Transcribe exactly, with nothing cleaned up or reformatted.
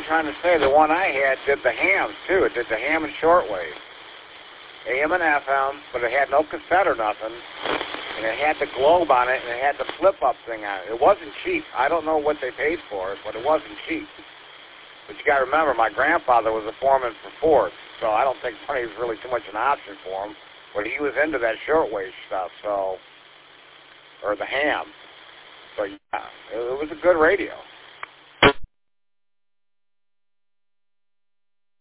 trying to say, the one I had did the hams, too. It did the ham and shortwave. A M and F M, but it had no cassette or nothing. And it had the globe on it, and it had the flip-up thing on it. It wasn't cheap. I don't know what they paid for it, but it wasn't cheap. But you got to remember, my grandfather was a foreman for Ford, so I don't think money was really too much an option for him. But he was into that shortwave stuff, so, or the ham. So, yeah, it, it was a good radio.